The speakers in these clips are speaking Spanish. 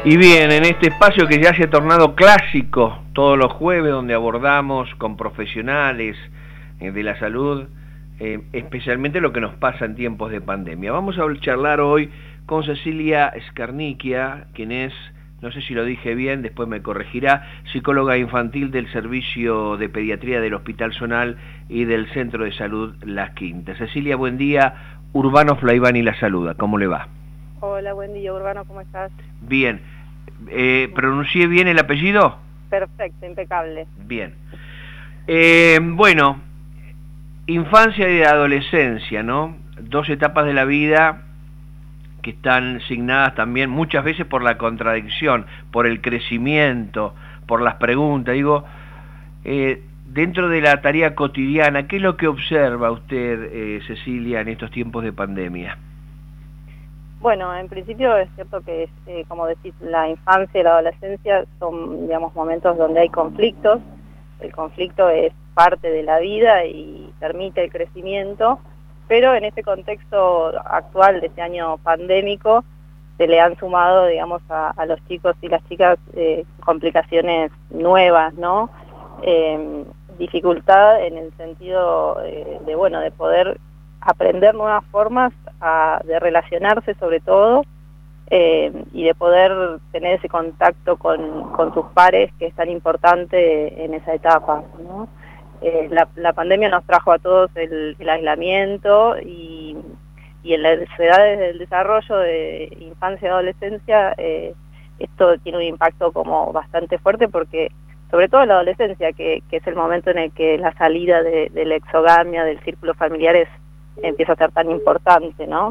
Y bien, en este espacio que ya se ha tornado clásico todos los jueves, donde abordamos con profesionales de la salud, especialmente lo que nos pasa en tiempos de pandemia. Vamos a charlar hoy con Cecilia Scarnicchia, quien es, no sé si lo dije bien, después me corregirá, psicóloga infantil del Servicio de Pediatría del Hospital Zonal y del Centro de Salud Las Quintas. Cecilia, buen día. Urbano Flaivani la saluda. ¿Cómo le va? Hola, buen día, Urbano, ¿cómo estás? Bien. ¿Pronuncié bien el apellido? Perfecto, impecable. Bien. Bueno, infancia y adolescencia, ¿no? Dos etapas de la vida que están signadas también muchas veces por la contradicción, por el crecimiento, por las preguntas. Digo, dentro de la tarea cotidiana, ¿qué es lo que observa usted, Cecilia, en estos tiempos de pandemia? Bueno, en principio es cierto que, como decís, la infancia y la adolescencia son, digamos, momentos donde hay conflictos. El conflicto es parte de la vida y permite el crecimiento, pero en este contexto actual de este año pandémico se le han sumado, digamos, a los chicos y las chicas complicaciones nuevas, ¿no? Dificultad en el sentido de poder aprender nuevas formas de relacionarse sobre todo y de poder tener ese contacto con sus pares, que es tan importante en esa etapa, ¿no? La pandemia nos trajo a todos el aislamiento y en las edades del desarrollo de infancia y adolescencia esto tiene un impacto como bastante fuerte, porque sobre todo en la adolescencia, que es el momento en el que la salida de la exogamia, del círculo familiar empieza a ser tan importante, ¿no?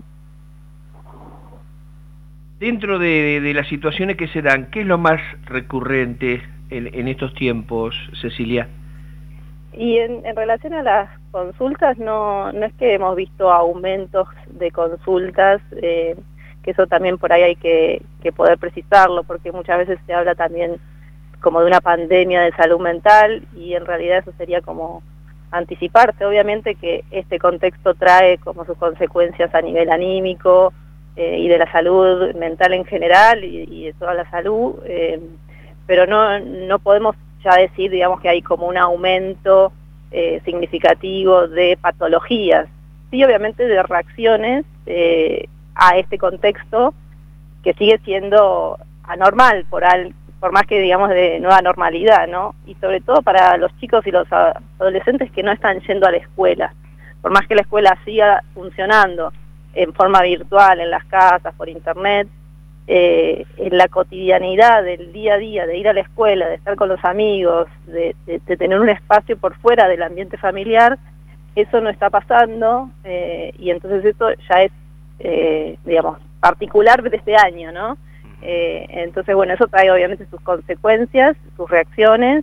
Dentro de las situaciones que se dan, ¿qué es lo más recurrente en estos tiempos, Cecilia? Y en relación a las consultas, no es que hemos visto aumentos de consultas, que eso también por ahí hay que poder precisarlo, porque muchas veces se habla también como de una pandemia de salud mental, y en realidad eso sería como anticiparse. Obviamente que este contexto trae como sus consecuencias a nivel anímico y de la salud mental en general y de toda la salud, pero no podemos ya decir, digamos, que hay como un aumento significativo de patologías. Sí, obviamente de reacciones a este contexto que sigue siendo anormal por más que, digamos, de nueva normalidad, ¿no? Y sobre todo para los chicos y los adolescentes que no están yendo a la escuela. Por más que la escuela siga funcionando en forma virtual, en las casas, por internet, en la cotidianidad del día a día, de ir a la escuela, de estar con los amigos, de tener un espacio por fuera del ambiente familiar, eso no está pasando, y entonces eso ya es, digamos, particular de este año, ¿no? Entonces, bueno, eso trae obviamente sus consecuencias, sus reacciones,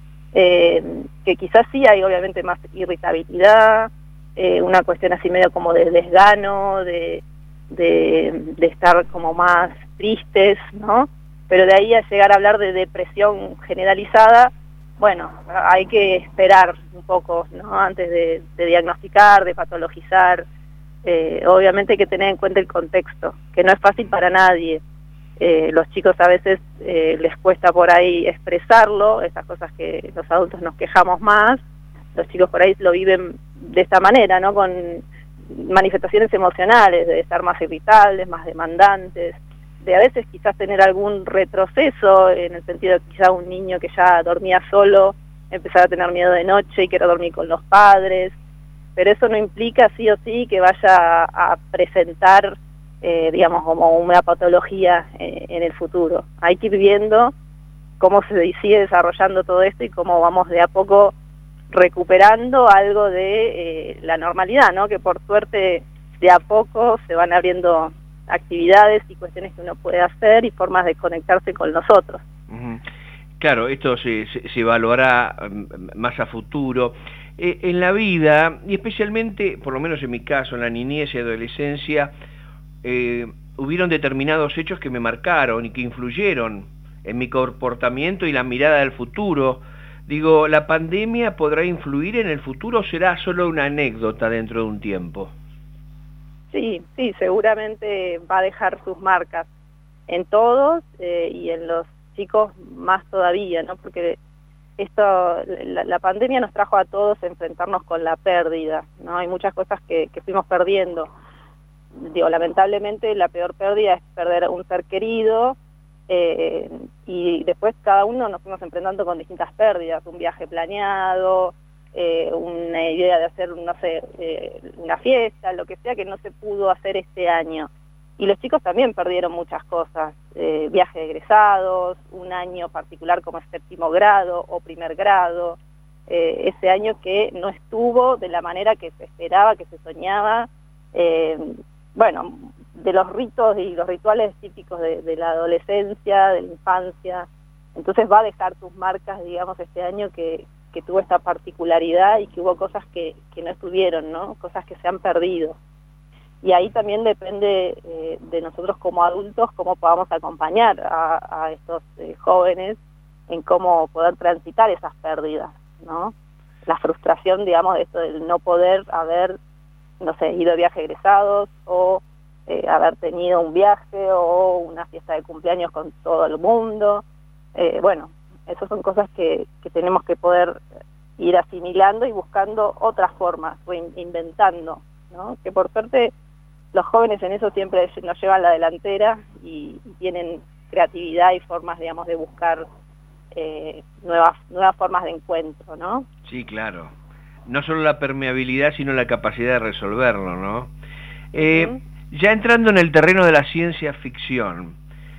que quizás sí hay obviamente más irritabilidad, una cuestión así medio como de desgano, de estar como más tristes, ¿no? Pero de ahí a llegar a hablar de depresión generalizada, bueno, hay que esperar un poco, ¿no? Antes de diagnosticar, de patologizar. Obviamente hay que tener en cuenta el contexto, que no es fácil para nadie. Los chicos a veces les cuesta por ahí expresarlo, esas cosas que los adultos nos quejamos más, los chicos por ahí lo viven de esta manera, ¿no? Con manifestaciones emocionales, de estar más irritables, más demandantes, de a veces quizás tener algún retroceso, en el sentido de que quizás un niño que ya dormía solo empezar a tener miedo de noche y quiere dormir con los padres, pero eso no implica sí o sí que vaya a presentar digamos, como una patología en el futuro. Hay que ir viendo cómo se sigue desarrollando todo esto y cómo vamos de a poco recuperando algo de la normalidad, ¿no? Que por suerte de a poco se van abriendo actividades y cuestiones que uno puede hacer y formas de conectarse con nosotros. Claro, esto se evaluará más a futuro. En la vida, y especialmente, por lo menos en mi caso, en la niñez y adolescencia, hubieron determinados hechos que me marcaron y que influyeron en mi comportamiento y la mirada del futuro. Digo, ¿la pandemia podrá influir en el futuro o será solo una anécdota dentro de un tiempo? Sí, seguramente va a dejar sus marcas. en todos y en los chicos más todavía, ¿no? Porque la pandemia nos trajo a todos a enfrentarnos con la pérdida, ¿no? Hay muchas cosas que fuimos perdiendo. Digo, lamentablemente la peor pérdida es perder a un ser querido, y después cada uno nos fuimos enfrentando con distintas pérdidas, un viaje planeado, una idea de hacer, no sé, una fiesta, lo que sea que no se pudo hacer este año. Y los chicos también perdieron muchas cosas, viajes de egresados, un año particular como el 7º grado o 1er grado, ese año que no estuvo de la manera que se esperaba, que se soñaba, bueno, de los ritos y los rituales típicos de la adolescencia, de la infancia. Entonces va a dejar tus marcas, digamos, este año que tuvo esta particularidad y que hubo cosas que no estuvieron, ¿no? Cosas que se han perdido. Y ahí también depende de nosotros como adultos cómo podamos acompañar a estos jóvenes en cómo poder transitar esas pérdidas, ¿no? La frustración, digamos, de esto del no poder haber, no sé, ido de viaje egresados o haber tenido un viaje o una fiesta de cumpleaños con todo el mundo. Bueno, esas son cosas que tenemos que poder ir asimilando y buscando otras formas o inventando, ¿no? Que por suerte los jóvenes en eso siempre nos llevan la delantera y tienen creatividad y formas, digamos, de buscar nuevas formas de encuentro, ¿no? Sí, claro. No solo la permeabilidad, sino la capacidad de resolverlo, ¿no? Ya entrando en el terreno de la ciencia ficción,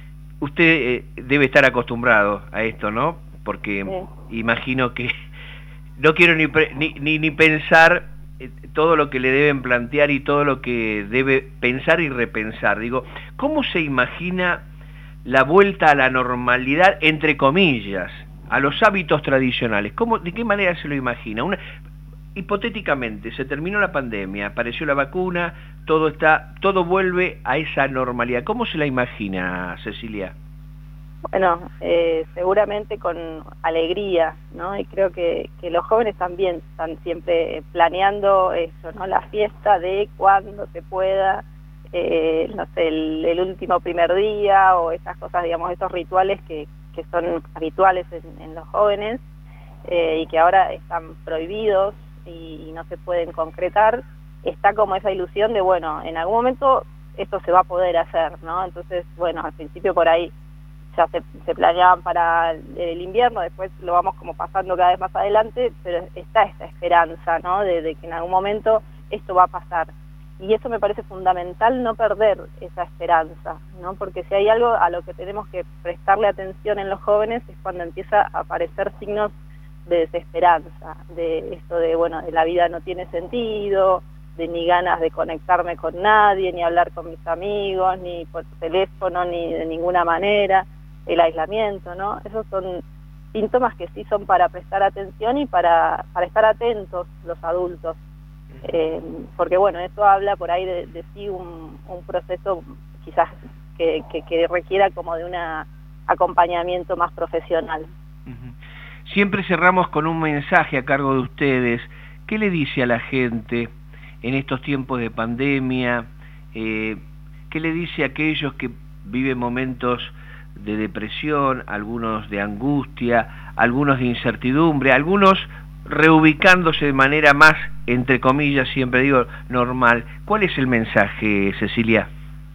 usted debe estar acostumbrado a esto, ¿no? Porque imagino que no quiero ni pensar todo lo que le deben plantear y todo lo que debe pensar y repensar. Digo, ¿cómo se imagina la vuelta a la normalidad, entre comillas, a los hábitos tradicionales? ¿De qué manera se lo imagina? Hipotéticamente, se terminó la pandemia, apareció la vacuna, todo vuelve a esa normalidad. ¿Cómo se la imagina, Cecilia? Bueno, seguramente con alegría, ¿no? Y creo que los jóvenes también están siempre planeando eso, ¿no? La fiesta de cuando se pueda, no sé, el último primer día o esas cosas, digamos, esos rituales que son habituales en los jóvenes y que ahora están prohibidos y no se pueden concretar. Está como esa ilusión de, bueno, en algún momento esto se va a poder hacer, ¿no? Entonces, bueno, al principio por ahí ya se planeaban para el invierno, después lo vamos como pasando cada vez más adelante, pero está esta esperanza, ¿no? De que en algún momento esto va a pasar. Y eso me parece fundamental, no perder esa esperanza, ¿no? Porque si hay algo a lo que tenemos que prestarle atención en los jóvenes es cuando empieza a aparecer signos de desesperanza, de esto de, bueno, de la vida no tiene sentido, de ni ganas de conectarme con nadie, ni hablar con mis amigos, ni por teléfono, ni de ninguna manera, el aislamiento, ¿no? Esos son síntomas que sí son para prestar atención y para estar atentos los adultos, porque bueno, eso habla por ahí de sí un proceso quizás que requiera como de un acompañamiento más profesional. Siempre cerramos con un mensaje a cargo de ustedes. ¿Qué le dice a la gente en estos tiempos de pandemia? ¿Qué le dice a aquellos que viven momentos de depresión, algunos de angustia, algunos de incertidumbre, algunos reubicándose de manera más, entre comillas, siempre digo, normal? ¿Cuál es el mensaje, Cecilia?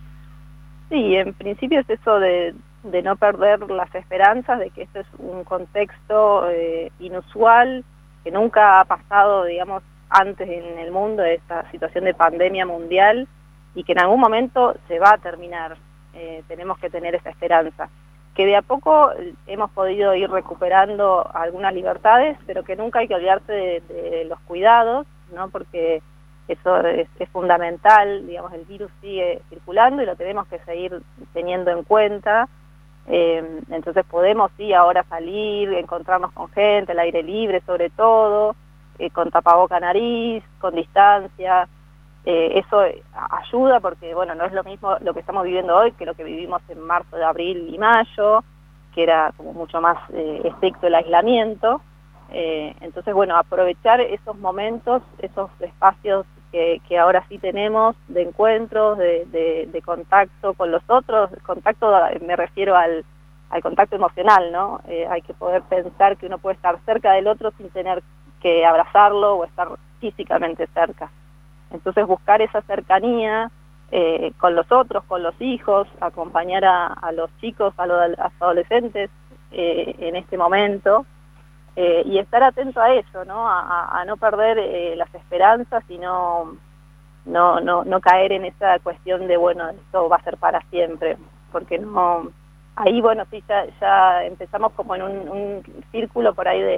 Sí, en principio es eso de no perder las esperanzas, de que esto es un contexto inusual, que nunca ha pasado, digamos, antes en el mundo, esta situación de pandemia mundial, y que en algún momento se va a terminar. Tenemos que tener esa esperanza. Que de a poco hemos podido ir recuperando algunas libertades, pero que nunca hay que olvidarse de los cuidados, ¿no? Porque eso es fundamental, digamos, el virus sigue circulando y lo tenemos que seguir teniendo en cuenta. Entonces podemos sí ahora salir, encontrarnos con gente, al aire libre sobre todo, con tapaboca nariz, con distancia. Eso ayuda porque, bueno, no es lo mismo lo que estamos viviendo hoy que lo que vivimos en marzo, de abril y mayo, que era como mucho más estricto el aislamiento. Entonces, bueno, aprovechar esos momentos, esos espacios que ahora sí tenemos, de encuentros, de contacto con los otros. Contacto, me refiero al contacto emocional, ¿no? Hay que poder pensar que uno puede estar cerca del otro sin tener que abrazarlo o estar físicamente cerca. Entonces buscar esa cercanía con los otros, con los hijos, acompañar a los chicos, a los adolescentes en este momento, y estar atento a eso, ¿no? A no perder las esperanzas y no caer en esa cuestión de, bueno, esto va a ser para siempre, porque no... Ahí, bueno, sí, ya empezamos como en un círculo por ahí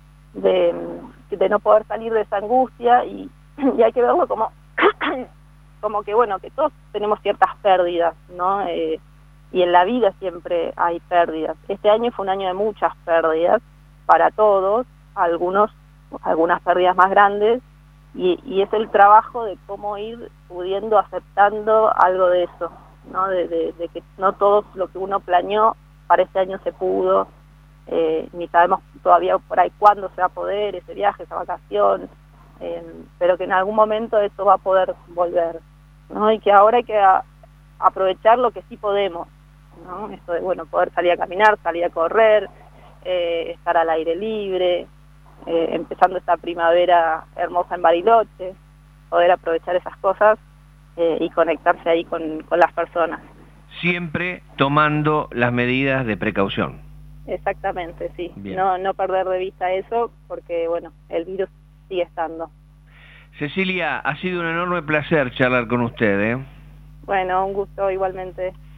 de no poder salir de esa angustia, y hay que verlo como como que, bueno, que todos tenemos ciertas pérdidas, ¿no? Y en la vida siempre hay pérdidas. Este año fue un año de muchas pérdidas para todos, algunas pérdidas más grandes, y es el trabajo de cómo ir pudiendo, aceptando algo de eso, ¿no? De que no todo lo que uno planeó para este año se pudo, ni sabemos todavía por ahí cuándo se va a poder ese viaje, esa vacación, pero que en algún momento eso va a poder volver, ¿no? Y que ahora hay que aprovechar lo que sí podemos, ¿no? Esto de, bueno, poder salir a caminar, salir a correr, estar al aire libre, empezando esta primavera hermosa en Bariloche, poder aprovechar esas cosas y conectarse ahí con las personas. Siempre tomando las medidas de precaución. Exactamente, sí. Bien. No perder de vista eso, porque, bueno, el virus sigue estando. Cecilia, ha sido un enorme placer charlar con usted, ¿eh? Bueno, un gusto igualmente.